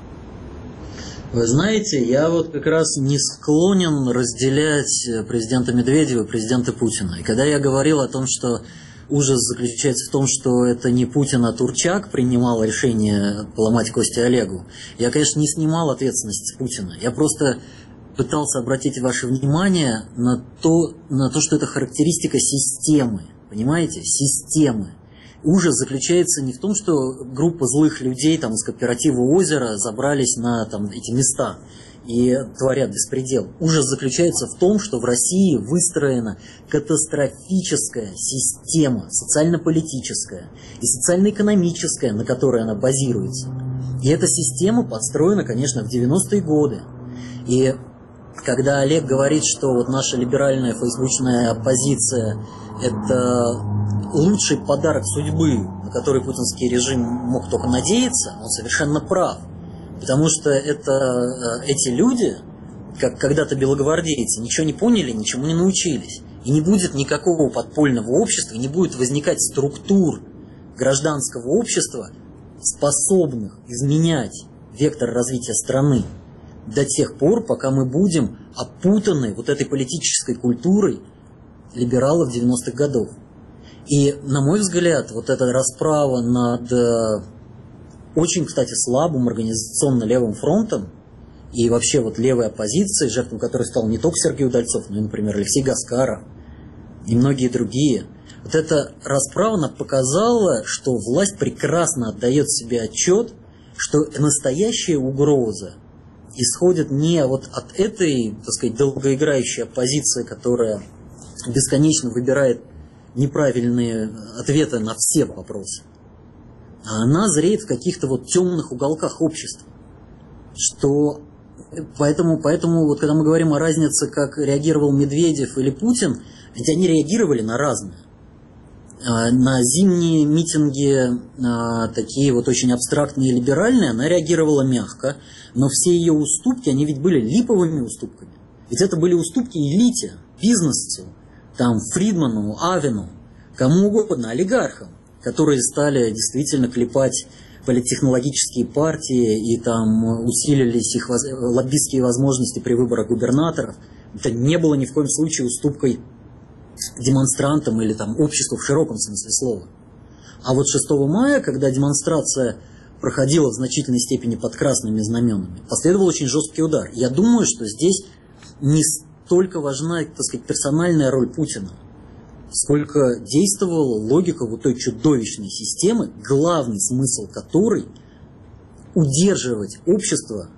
Вы знаете, я вот как раз не склонен разделять президента Медведева и президента Путина. И когда я говорил о том, что ужас заключается в том, что это не Путин, а Турчак принимал решение поломать кости Олегу, я, конечно, не снимал ответственность с Путина. Я просто пытался обратить ваше внимание на то, на то, что это характеристика системы. Понимаете? Системы. Ужас заключается не в том, что группа злых людей там, из кооператива «Озеро» забрались на там, эти места и творят беспредел. Ужас заключается в том, что в России выстроена катастрофическая система, социально-политическая и социально-экономическая, на которой она базируется. И эта система построена, конечно, в девяностые годы. И когда Олег говорит, что вот наша либеральная фейсбучная оппозиция – это лучший подарок судьбы, на который путинский режим мог только надеяться, он совершенно прав. Потому что это, эти люди, как когда-то белогвардейцы, ничего не поняли, ничему не научились. И не будет никакого подпольного общества, не будет возникать структур гражданского общества, способных изменять вектор развития страны до тех пор, пока мы будем опутаны вот этой политической культурой либералов девяностых годов. И, на мой взгляд, вот эта расправа над э, очень, кстати, слабым организационно левым фронтом и вообще вот левой оппозицией, жертвой которой стал не только Сергей Удальцов, но и, например, Алексей Гаскаров и многие другие. Вот эта расправа она показала, что власть прекрасно отдает себе отчет, что настоящая угроза исходит не вот от этой, так сказать, долгоиграющей оппозиции, которая бесконечно выбирает неправильные ответы на все вопросы. А она зреет в каких-то вот темных уголках общества. Что поэтому, поэтому вот когда мы говорим о разнице, как реагировал Медведев или Путин, ведь они реагировали на разное. На зимние митинги, такие вот очень абстрактные и либеральные, она реагировала мягко, но все ее уступки, они ведь были липовыми уступками. Ведь это были уступки элите, бизнесу, там, Фридману, Авену, кому угодно, олигархам, которые стали действительно клепать политтехнологические партии и там усилились их воз... лоббистские возможности при выборах губернаторов. Это не было ни в коем случае уступкой демонстрантам или там обществу в широком смысле слова. А вот шестого мая, когда демонстрация проходила в значительной степени под красными знаменами, последовал очень жесткий удар. Я думаю, что здесь не столько важна, так сказать, персональная роль Путина, сколько действовала логика вот той чудовищной системы, главный смысл которой удерживать общество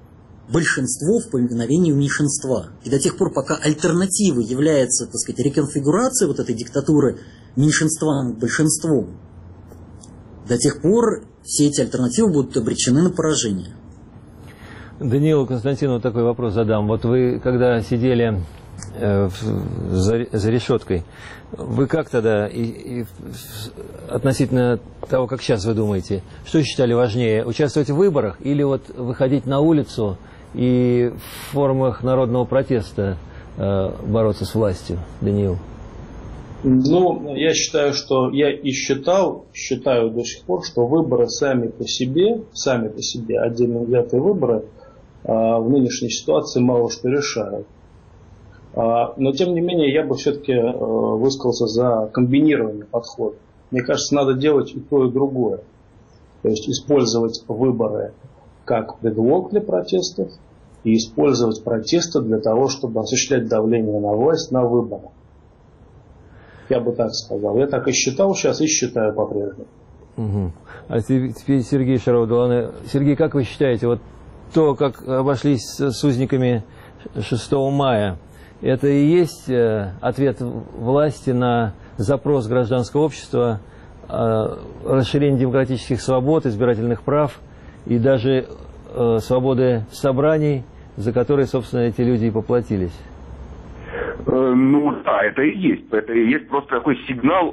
большинство в поминовении меньшинства. И до тех пор, пока альтернативой является, так сказать, реконфигурация вот этой диктатуры меньшинством к большинству, до тех пор все эти альтернативы будут обречены на поражение. Даниилу Константинову такой вопрос задам. Вот вы, когда сидели э, за, за решеткой, вы как тогда, и, и, относительно того, как сейчас вы думаете, что считали важнее, участвовать в выборах или вот выходить на улицу и в формах народного протеста э, бороться с властью, Даниил? Ну, я считаю, что я и считал, считаю до сих пор, что выборы сами по себе, сами по себе, отдельно взятые выборы, а, в нынешней ситуации мало что решают. А, но, тем не менее, я бы все-таки а, высказался за комбинирование подхода. Мне кажется, надо делать и то, и другое. То есть использовать выборы как предлог для протестов и использовать протесты для того, чтобы осуществлять давление на власть на выборах. Я бы так сказал. Я так и считал сейчас, и считаю по-прежнему. Угу. А теперь Сергей Шаров-Долане. Сергей, как вы считаете, вот то, как обошлись с узниками шестого мая, это и есть ответ власти на запрос гражданского общества о расширении демократических свобод, избирательных прав и даже свободы собраний, за которые, собственно, эти люди и поплатились? Ну да, это и есть. Это и есть просто такой сигнал,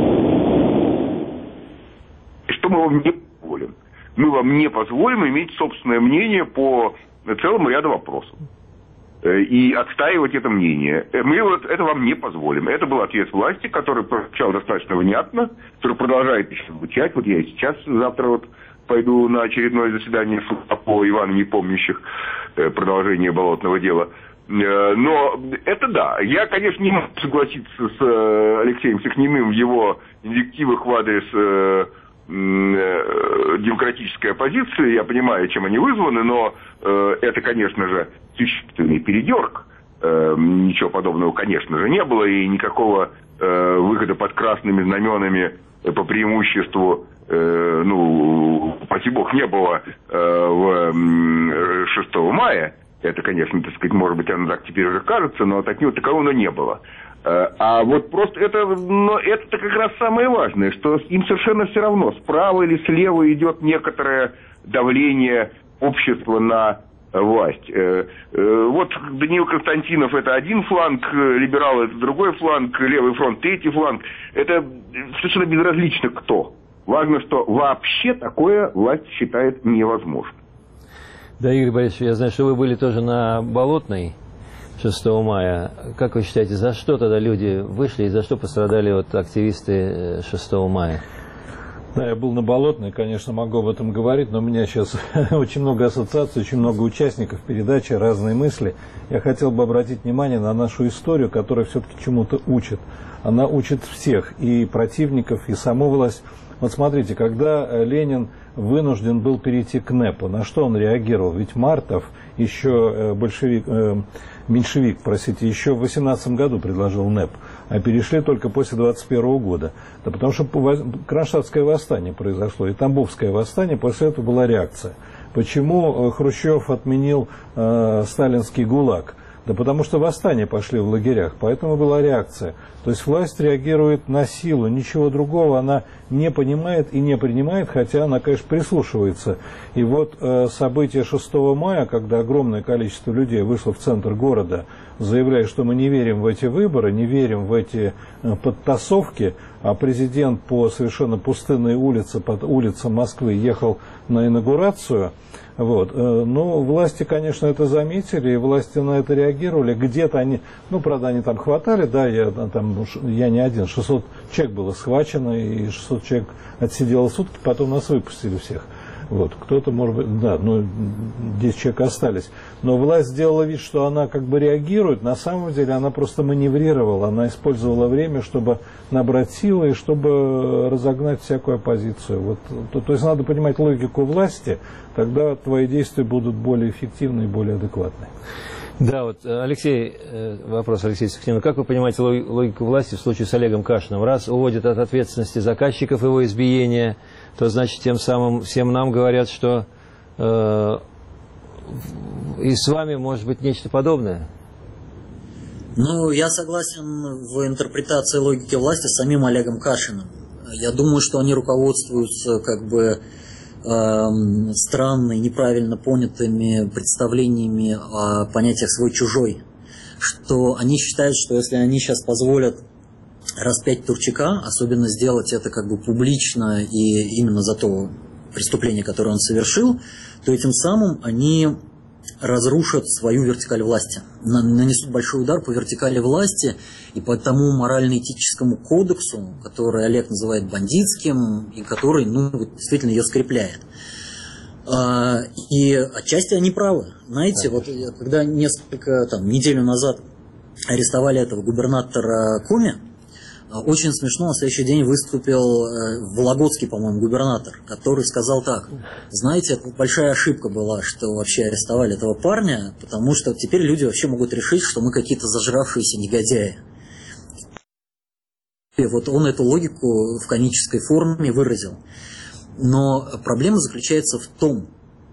что мы вам не позволим. Мы вам не позволим иметь собственное мнение по целому ряду вопросов. И отстаивать это мнение. Мы вот это вам не позволим. Это был ответ власти, который прозвучал достаточно внятно, который продолжает еще звучать. Вот я и сейчас завтра вот пойду на очередное заседание суда по Ивану Непомнящих, продолжение болотного дела. Но это да. Я, конечно, не могу согласиться с Алексеем Сахниным в его инвективах в адрес э, э, демократической оппозиции. Я понимаю, чем они вызваны, но э, это, конечно же, существенный передерг. Э, ничего подобного, конечно же, не было. И никакого э, выхода под красными знаменами по преимуществу, э, ну, спаси бог, не было э, в шестого мая. Это, конечно, так сказать, может быть, оно так теперь уже кажется, но такого такового не было. А вот просто это, но это как раз самое важное, что им совершенно все равно, справа или слева идет некоторое давление общества на власть. Вот Даниил Константинов — это один фланг, либералы — это другой фланг, левый фронт — третий фланг. Это совершенно безразлично кто. Важно, что вообще такое власть считает невозможным. Да, Игорь Борисович, я знаю, что вы были тоже на Болотной шестого мая. Как вы считаете, за что тогда люди вышли и за что пострадали вот активисты шестого мая? Да, я был на Болотной, конечно, могу об этом говорить, но у меня сейчас очень много ассоциаций, очень много участников передачи, разные мысли. Я хотел бы обратить внимание на нашу историю, которая все-таки чему-то учит. Она учит всех, и противников, и саму власть. Вот смотрите, когда Ленин вынужден был перейти к НЭПу, на что он реагировал? Ведь Мартов, еще большевик, э, меньшевик, простите, еще в восемнадцатом году предложил НЭП, а перешли только после двадцать первого года. Да потому что Кронштадтское восстание произошло, и Тамбовское восстание, после этого была реакция. Почему Хрущев отменил э, сталинский ГУЛАГ? Да потому что восстания пошли в лагерях, поэтому была реакция. То есть власть реагирует на силу, ничего другого она не понимает и не принимает, хотя она, конечно, прислушивается. И вот э, события шестого мая, когда огромное количество людей вышло в центр города, заявляя, что мы не верим в эти выборы, не верим в эти э, подтасовки, а президент по совершенно пустынной улице, под улицам Москвы ехал на инаугурацию. Вот. Ну, власти, конечно, это заметили, и власти на это реагировали. Где-то они, ну, правда, они там хватали, да, я, там, я не один, шестьсот человек было схвачено, и шестьсот человек отсидело сутки, потом нас выпустили всех. Вот. Кто-то, может быть, да, ну, десять человек остались. Но власть сделала вид, что она как бы реагирует. На самом деле она просто маневрировала, она использовала время, чтобы набрать силы и чтобы разогнать всякую оппозицию. Вот. То, то есть надо понимать логику власти, тогда твои действия будут более эффективны и более адекватны. Да, вот, Алексей, вопрос Алексею Сахнину. Как вы понимаете логику власти в случае с Олегом Кашиным? Раз уводят от ответственности заказчиков его избиения, то, значит, тем самым всем нам говорят, что э, и с вами может быть нечто подобное? Ну, я согласен в интерпретации логики власти с самим Олегом Кашиным. Я думаю, что они руководствуются как бы э, странно, неправильно понятыми представлениями о понятиях свой-чужой. Что они считают, что если они сейчас позволят распять Турчака, особенно сделать это как бы публично и именно за то преступление, которое он совершил, то этим самым они разрушат свою вертикаль власти, нанесут большой удар по вертикали власти и по тому морально-этическому кодексу, который Олег называет бандитским и который, ну, действительно ее скрепляет. И отчасти они правы. Знаете, вот когда несколько, там, неделю назад арестовали этого губернатора Коми, очень смешно, на следующий день выступил Вологодский, по-моему, губернатор, который сказал так: знаете, это большая ошибка была, что вообще арестовали этого парня, потому что теперь люди вообще могут решить, что мы какие-то зажравшиеся негодяи. И вот он эту логику в комической форме выразил. Но проблема заключается в том,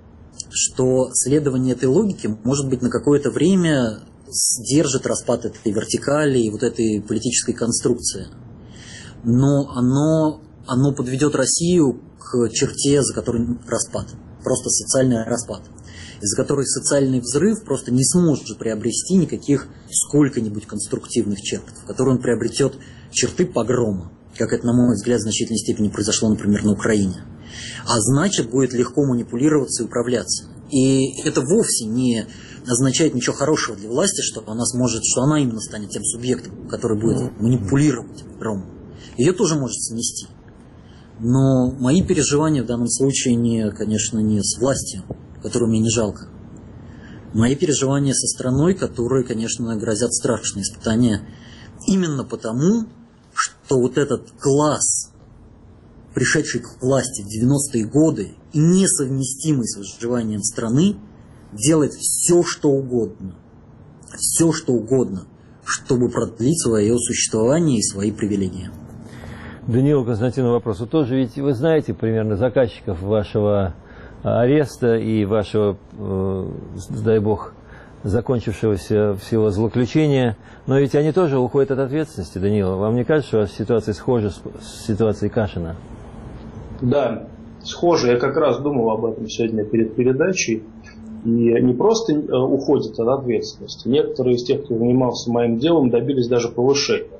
что следование этой логики может быть на какое-то время держит распад этой вертикали и вот этой политической конструкции. Но оно, оно подведет Россию к черте, за которой распад. Просто социальный распад. Из-за которой социальный взрыв просто не сможет приобрести никаких сколько-нибудь конструктивных черт, в которой он приобретет черты погрома, как это, на мой взгляд, в значительной степени произошло, например, на Украине. А значит, будет легко манипулироваться и управляться. И это вовсе не означает ничего хорошего для власти, что она сможет, что она именно станет тем субъектом, который будет манипулировать погромом. Ее тоже может снести. Но мои переживания в данном случае, не, конечно, не с властью, которую мне не жалко. Мои переживания со страной, которые, конечно, грозят страшные испытания. Именно потому, что вот этот класс, пришедший к власти в девяностые годы и несовместимый с выживанием страны, делает все, что угодно, все, что угодно, чтобы продлить свое существование и свои привилегии. Даниил Константинов, вопрос. Вы тоже ведь вы знаете примерно заказчиков вашего ареста и вашего, э, дай бог, закончившегося всего злоключения, но ведь они тоже уходят от ответственности, Даниил. Вам не кажется, что ваша ситуация схожа с, с ситуацией Кашина? Да, схоже. Я как раз думал об этом сегодня перед передачей. И не просто уходят от ответственности. Некоторые из тех, кто занимался моим делом, добились даже повышения.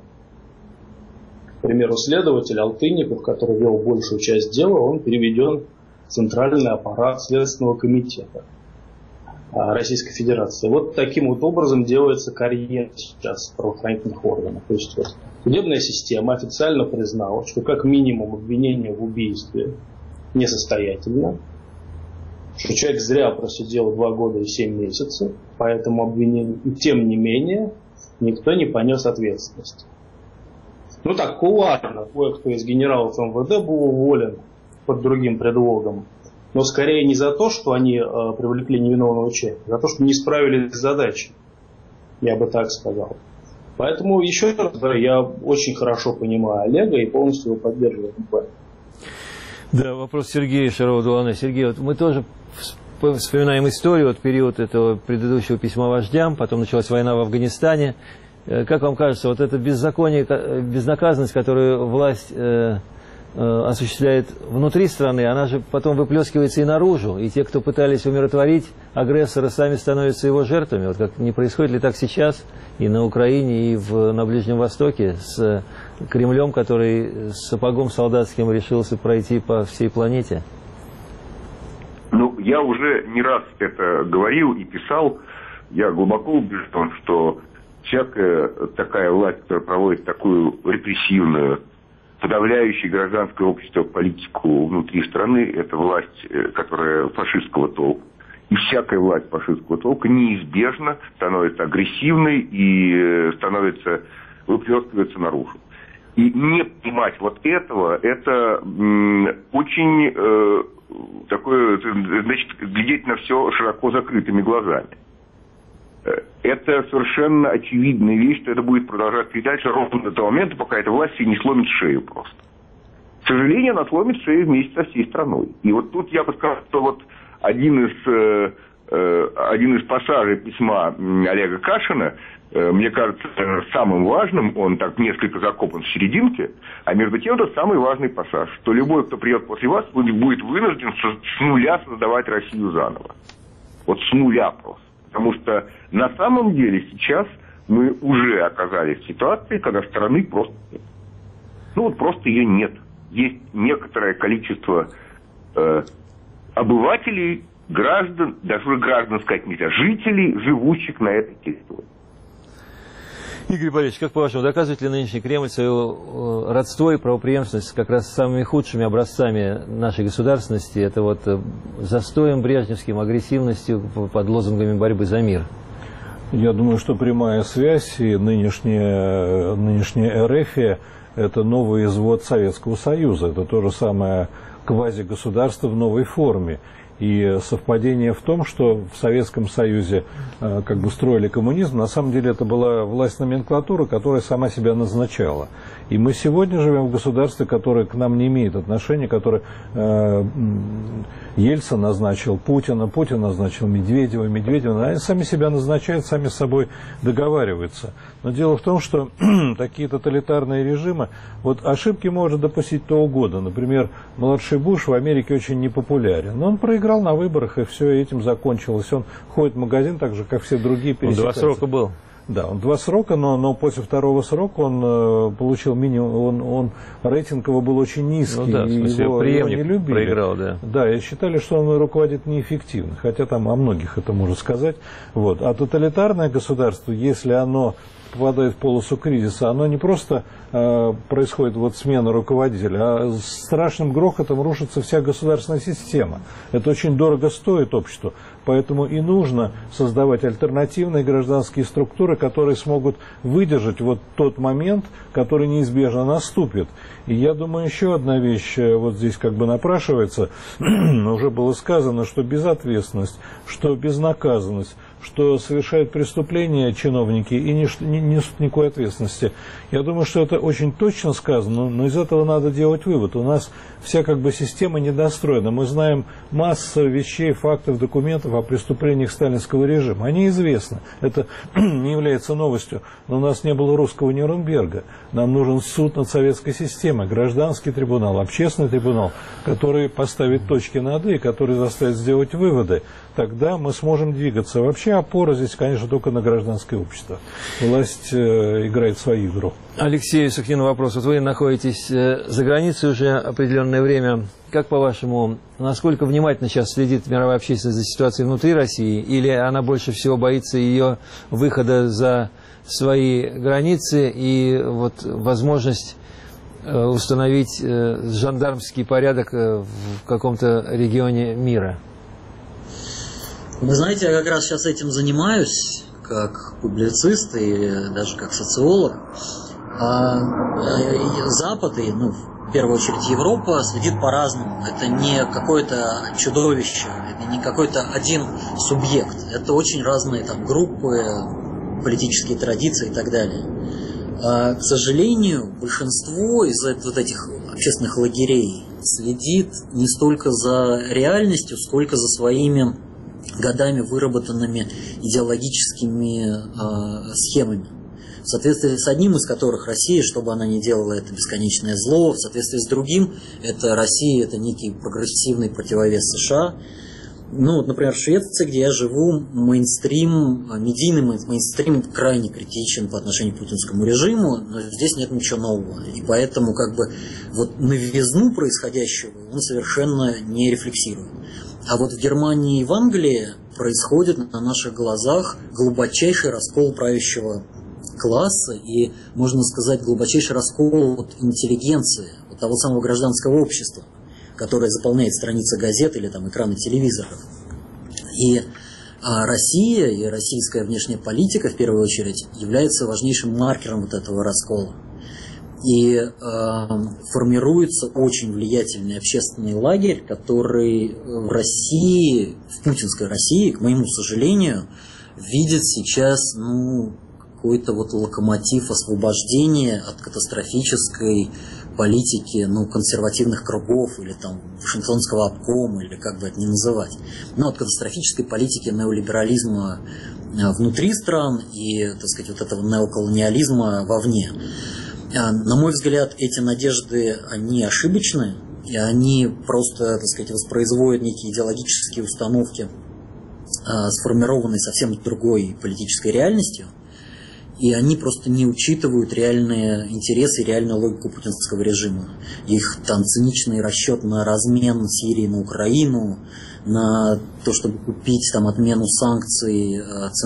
К примеру, следователь Алтынников, который вел большую часть дела, он переведен в центральный аппарат Следственного комитета Российской Федерации. Вот таким вот образом делается карьера сейчас в правоохранительных органах. То есть вот, судебная система официально признала, что как минимум обвинение в убийстве несостоятельно, что человек зря просидел два года и семь месяцев, поэтому обвинение, и тем не менее, никто не понес ответственности. Ну так, кулуарно, кое-кто из генералов эм вэ дэ был уволен под другим предлогом, но скорее не за то, что они э, привлекли невиновного человека, а за то, что не справились с задачей, я бы так сказал. Поэтому, еще раз, да, я очень хорошо понимаю Олега и полностью его поддерживаю в этом плане. Да, вопрос Сергея Шарова-Дуана. Сергей, вот мы тоже вспоминаем историю, вот период этого предыдущего письма вождям, потом началась война в Афганистане. Как вам кажется, вот эта беззаконие, безнаказанность, которую власть э, э, осуществляет внутри страны, она же потом выплескивается и наружу, и те, кто пытались умиротворить агрессора, сами становятся его жертвами. Вот как не происходит ли так сейчас и на Украине, и в, на Ближнем Востоке с Кремлем, который с сапогом солдатским решился пройти по всей планете? Ну, я уже не раз это говорил и писал. Я глубоко убежден, что всякая такая власть, которая проводит такую репрессивную, подавляющую гражданское общество политику внутри страны, это власть, которая фашистского толка. И всякая власть фашистского толка неизбежно становится агрессивной и становится, выплескивается наружу. И не понимать вот этого, это м, очень э, такое, значит, глядеть на все широко закрытыми глазами. Это совершенно очевидная вещь, что это будет продолжаться и дальше ровно до того момента, пока эта власть не сломит шею просто. К сожалению, она сломит шею вместе со всей страной. И вот тут я бы сказал, что вот один из э, один из пассажей письма Олега Кашина, мне кажется, самым важным, он так несколько закопан в серединке, а между тем это самый важный пассаж, что любой, кто придет после вас, будет вынужден с нуля создавать Россию заново. Вот с нуля просто. Потому что на самом деле сейчас мы уже оказались в ситуации, когда страны просто нет. Ну вот просто ее нет. Есть некоторое количество э, обывателей, граждан, даже граждан сказать нельзя, жителей, живущих на этой территории. Игорь Борисович, как по-вашему, доказывает ли нынешний Кремль свое родство и правопреемственность как раз с самыми худшими образцами нашей государственности? Это вот застоем брежневским, агрессивностью под лозунгами борьбы за мир? Я думаю, что прямая связь и нынешняя, нынешняя РФ – это новый извод Советского Союза. Это то же самое квазигосударство в новой форме. И совпадение в том, что в Советском Союзе э, как бы строили коммунизм, на самом деле это была власть номенклатуры, которая сама себя назначала. И мы сегодня живем в государстве, которое к нам не имеет отношения, которое э, Ельцин назначил Путина, Путин назначил Медведева, Медведева. Они сами себя назначают, сами с собой договариваются. Но дело в том, что такие тоталитарные режимы, вот ошибки может допустить кто угодно. Например, младший Буш в Америке очень непопулярен, но он проиграл на выборах, и все этим закончилось. Он ходит в магазин так же, как все другие, пересекаются. Он два срока был. Да, он два срока, но, но после второго срока он э, получил минимум, он, он рейтинг его был очень низкий, ну, да, в смысле, его, его не любили. Проиграл, да. Да, и считали, что он руководит неэффективно, хотя там о многих это можно сказать. Вот. А тоталитарное государство, если оно попадает в полосу кризиса, оно не просто э, происходит вот смена руководителя, а с страшным грохотом рушится вся государственная система. Это очень дорого стоит обществу, поэтому и нужно создавать альтернативные гражданские структуры, которые смогут выдержать вот тот момент, который неизбежно наступит. И я думаю, еще одна вещь вот здесь как бы напрашивается, уже было сказано, что безответственность, что безнаказанность, что совершают преступления чиновники и не, не несут никакой ответственности. Я думаю, что это очень точно сказано, но из этого надо делать вывод. У нас вся как бы система недостроена. Мы знаем массу вещей, фактов, документов о преступлениях сталинского режима. Они известны. Это не является новостью. Но у нас не было русского Нюрнберга. Нам нужен суд над советской системой, гражданский трибунал, общественный трибунал, который поставит точки над «и», который заставит сделать выводы. Тогда мы сможем двигаться. Вообще опора здесь, конечно, только на гражданское общество. Власть э, играет свою игру. Алексей Сухнин, вопрос. Вот вы находитесь э, за границей уже определенное время. Как, по-вашему, насколько внимательно сейчас следит мировая общественность за ситуацией внутри России? Или она больше всего боится ее выхода за свои границы и вот возможность э, установить э, жандармский порядок э, в каком-то регионе мира? Вы знаете, я как раз сейчас этим занимаюсь, как публицист и даже как социолог. А Запад, и, ну, в первую очередь Европа, следит по-разному. Это не какое-то чудовище, это не какой-то один субъект. Это очень разные там группы, политические традиции и так далее. А, к сожалению, большинство из вот этих общественных лагерей следит не столько за реальностью, сколько за своими годами выработанными идеологическими э, схемами, в соответствии с одним из которых Россия, чтобы она не делала это бесконечное зло, в соответствии с другим, это Россия, это некий прогрессивный противовес США. Ну, вот, например, в Швеции, где я живу, мейнстрим, медийный мейнстрим крайне критичен по отношению к путинскому режиму, но здесь нет ничего нового. И поэтому как бы вот новизну происходящего он совершенно не рефлексирует. А вот в Германии и в Англии происходит на наших глазах глубочайший раскол правящего класса и, можно сказать, глубочайший раскол вот интеллигенции, вот того самого гражданского общества, которое заполняет страницы газет или там экраны телевизоров. И а, Россия и российская внешняя политика, в первую очередь, является важнейшим маркером вот этого раскола. И э, формируется очень влиятельный общественный лагерь, который в России, в путинской России, к моему сожалению, видит сейчас ну, какой-то вот локомотив освобождения от катастрофической политики, ну, консервативных кругов или там Вашингтонского обкома, или как бы это ни называть, но от катастрофической политики неолиберализма внутри стран и, так сказать, вот этого неоколониализма вовне. На мой взгляд, эти надежды, они ошибочны, и они просто, так сказать, воспроизводят некие идеологические установки, сформированные совсем другой политической реальностью, и они просто не учитывают реальные интересы и реальную логику путинского режима. Их там циничный расчет на размен Сирии на Украину, на то, чтобы купить там отмену санкций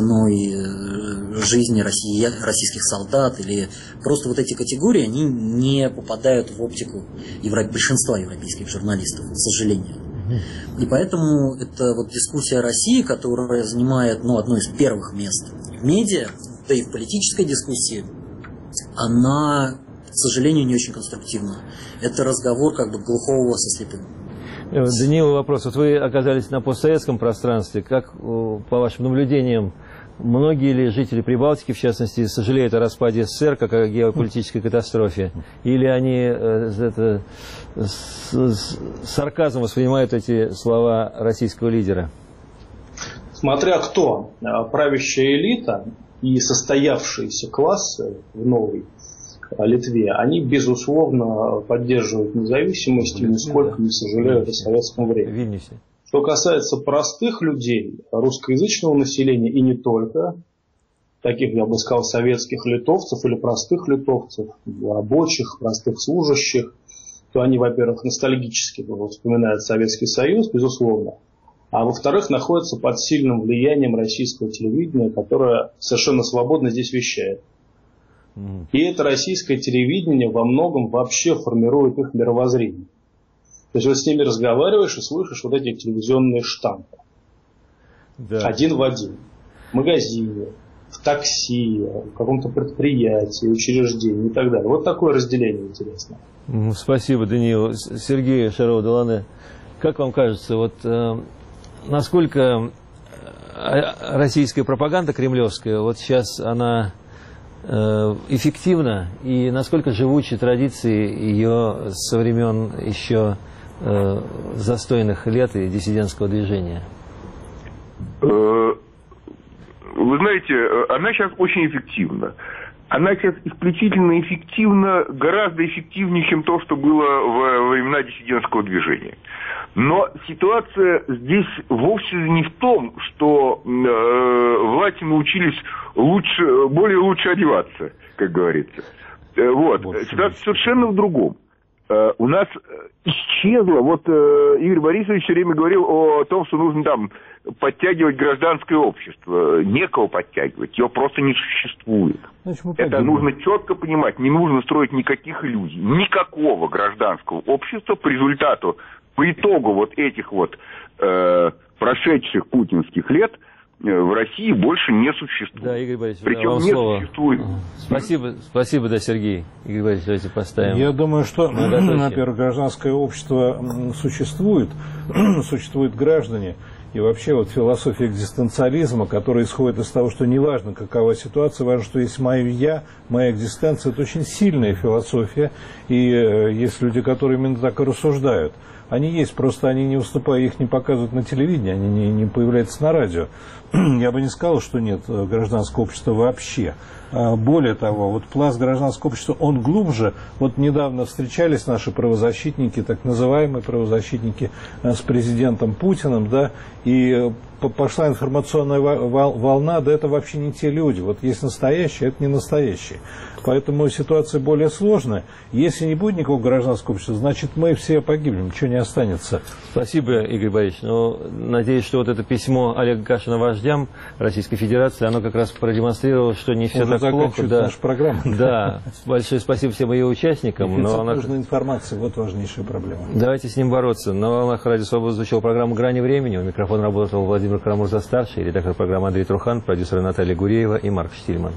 ценой жизни России, российских солдат, или просто вот эти категории, они не попадают в оптику евро... большинства европейских журналистов, к сожалению. И поэтому это вот дискуссия о России, которая занимает, ну, одно из первых мест в медиа, да и в политической дискуссии, она, к сожалению, не очень конструктивна. Это разговор как бы глухого со слепым. Даниил, вопрос. Вот вы оказались на постсоветском пространстве. Как, по вашим наблюдениям, многие ли жители Прибалтики, в частности, сожалеют о распаде СССР как о геополитической катастрофе? Или они это, с, с сарказмом воспринимают эти слова российского лидера? Смотря кто. Правящая элита и состоявшиеся классы в новой Литве, они, безусловно, поддерживают независимость и нисколько не сожалеют о советском времени. Что касается простых людей, русскоязычного населения и не только, таких, я бы сказал, советских литовцев или простых литовцев, рабочих, простых служащих, то они, во-первых, ностальгически вспоминают Советский Союз, безусловно, а во-вторых, находятся под сильным влиянием российского телевидения, которое совершенно свободно здесь вещает. И это российское телевидение во многом вообще формирует их мировоззрение. То есть вот с ними разговариваешь и слышишь вот эти телевизионные штампы. Да. Один в один. В магазине, в такси, в каком-то предприятии, учреждении и так далее. Вот такое разделение интересно. Спасибо, Даниил. Сергей Шарова-Долане, как вам кажется, вот э, насколько российская пропаганда кремлевская, вот сейчас она эффективно, и насколько живучи традиции ее со времен еще э, застойных лет и диссидентского движения? Вы знаете, она сейчас очень эффективна. Она сейчас исключительно эффективна, гораздо эффективнее, чем то, что было во времена диссидентского движения. Но ситуация здесь вовсе не в том, что э, власти научились лучше, более лучше одеваться, как говорится. Э, вот. вот. Ситуация совершенно в другом. Э, у нас исчезло, вот э, Игорь Борисович все время говорил о том, что нужно там подтягивать гражданское общество. Некого подтягивать, его просто не существует. Значит, это нужно четко понимать, не нужно строить никаких иллюзий. Никакого гражданского общества по результату, по итогу вот этих вот э, прошедших путинских лет э, в России больше не существует. Да, Игорь Борисович, причем да, не слово. существует. Спасибо, спасибо, да, Сергей. Игорь Борисович, давайте поставим. Я думаю, что, во-первых, гражданское общество существует, существуют граждане. И вообще вот философия экзистенциализма, которая исходит из того, что неважно, какова ситуация, важно, что есть мое «я», моя экзистенция, это очень сильная философия. И э, есть люди, которые именно так и рассуждают. Они есть, просто они не выступают, их не показывают на телевидении, они не, не появляются на радио. Я бы не сказал, что нет гражданского общества вообще. Более того, вот пласт гражданского общества, он глубже. Вот недавно встречались наши правозащитники, так называемые правозащитники, с президентом Путиным, да, и пошла информационная волна, да это вообще не те люди. Вот есть настоящие, это не настоящие. Поэтому ситуация более сложная. Если не будет никакого гражданского общества, значит мы все погибнем, ничего не останется. Спасибо, Игорь Борисович. Ну, надеюсь, что вот это письмо Олега Кашина вождям Российской Федерации, оно как раз продемонстрировало, что не все Уже так плохо. Да. Наша программа. Да. Большое спасибо всем ее участникам. Но она... нужна информация, вот важнейшая проблема. Давайте с ним бороться. На волнах Радио Свобода звучала программа «Грани времени». У микрофона работал Владимир Карамурза-старший, редактор программы Андрей Трухан, продюсеры Наталья Гуреева и Марк Штильман.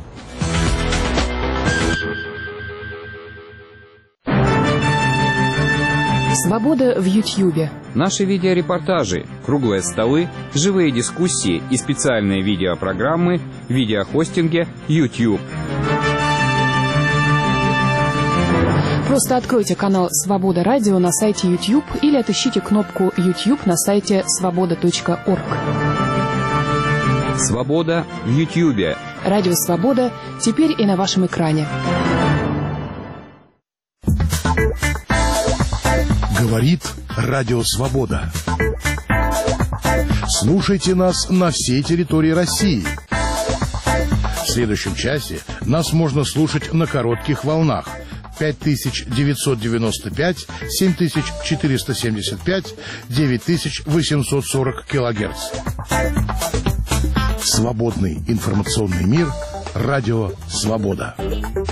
Свобода в Ютьюбе. Наши видеорепортажи, круглые столы, живые дискуссии и специальные видеопрограммы в видеохостинге YouTube. Просто откройте канал «Свобода Радио» на сайте YouTube или отыщите кнопку YouTube на сайте свобода точка орг. «Свобода» в Ютьюбе. Радио «Свобода» теперь и на вашем экране. Говорит Радио Свобода. Слушайте нас на всей территории России. В следующем часе нас можно слушать на коротких волнах пять тысяч девятьсот девяносто пять, семь тысяч четыреста семьдесят пять, девять тысяч восемьсот сорок килогерц. Свободный информационный мир. Радио Свобода.